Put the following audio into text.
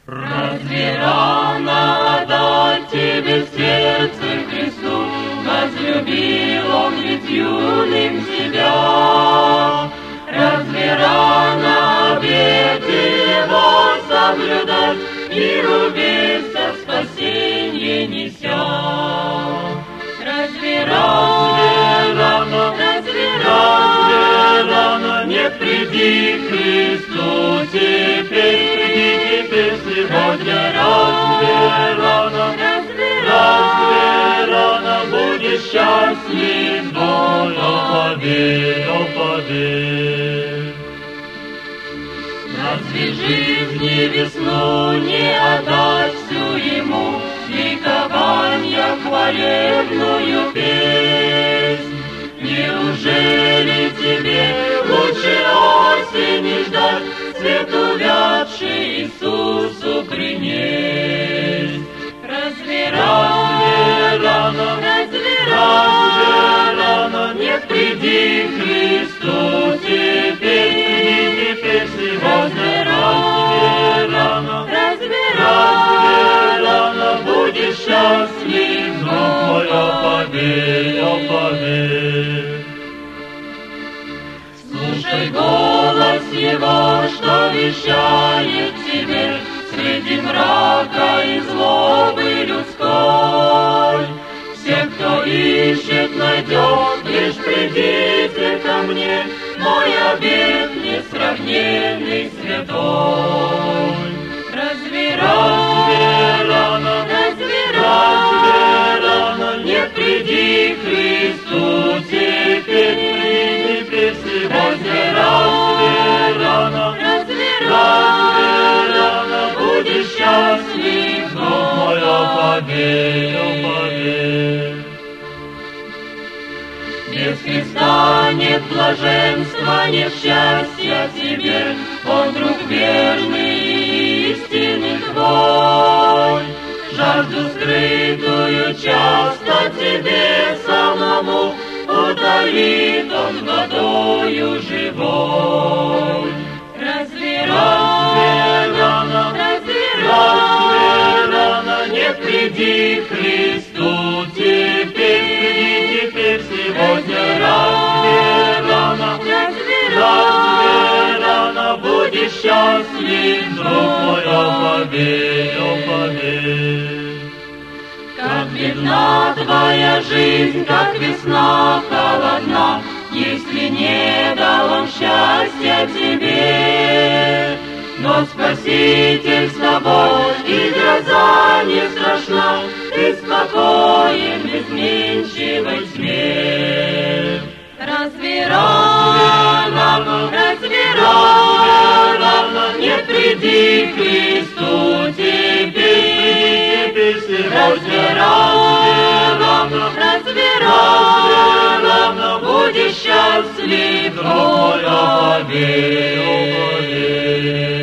Разве рано отдать тебе сердце Христу? Возлюбил Он ведь юным тебя. Разве рано обеты Его соблюдать, миру весть о спасенье неся? Разве рано, не приди к Христу теперь сегодня? Разве рано будешь счастлив, но поверь. Разве жизни весну не отдать всю Ему, ликования хвалебную песнь? Неужели тебе лучше осени ждать, цвет увядший Иисусу принесть? Разве рано, не приди к Христу теперь сегодня? Разве рано будешь счастлив, но поверь. Слушай голос Его, что вещает тебе среди мрака и злобы людской. Все, кто ищет, найдет, лишь придите ко мне, мой обет несравненный святой. Разве рано, не приди к Христу теперь сегодня? Рано будешь счастлив, но поверь. Без Христа нет блаженства, нет счастья тебе, Он друг верный и истинный твой. Жажду скрытую часто тебе самому утолит Он водою живой. Разве рано, не приди к Христу теперь сегодня? Разве рано будешь счастлив, друг мой, поверь. Как бедна твоя жизнь, как весна холодна, если не дал Он счастья тебе. Но Спаситель с тобой, и гроза не страшна, ты спокоен в изменчивой тьме. Разве рано, не приди к Христу теперь сегодня? Разве рано будешь счастлив, но поверь.